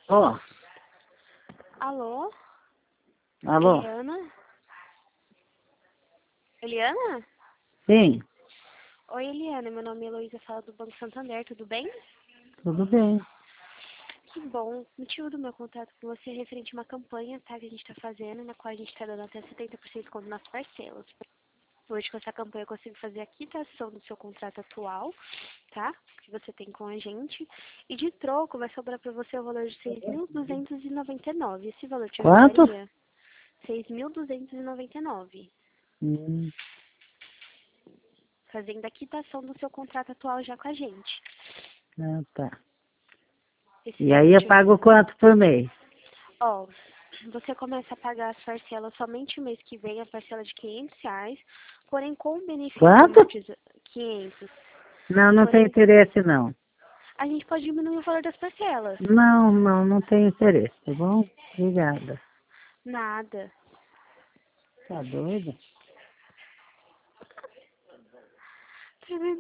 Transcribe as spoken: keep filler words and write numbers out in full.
Ó, Alô? alô? Eliana? Eliana? Sim, Oi, Eliana. Meu nome é Heloísa, falo do Banco Santander, tudo bem? tudo bem. Que bom. O motivo do meu contato com você é referente a uma campanha, tá, que a gente está fazendo, na qual a gente está dando até setenta por cento de desconto nas parcelas. Hoje, com essa campanha, eu consigo fazer a quitação do seu contrato atual, tá? Que você tem com a gente. E de troco, vai sobrar para você o valor de seis mil duzentos e noventa e nove. Esse valor te Quanto? ajudaria? seis mil duzentos e noventa e nove. Hum, Fazendo a quitação do seu contrato atual já com a gente. ah, tá. Esse E aí valor eu te pago ajuda? quanto por mês? Ó, você começa a pagar as parcelas somente o mês que vem, a parcela de quinhentos reais, porém com o benefício Quanto? amortizador quinhentos. Não, não tem Porém, interesse não. a gente pode diminuir o valor das parcelas. Não, não, não tem interesse, tá bom? Obrigada. Nada. Tá doida?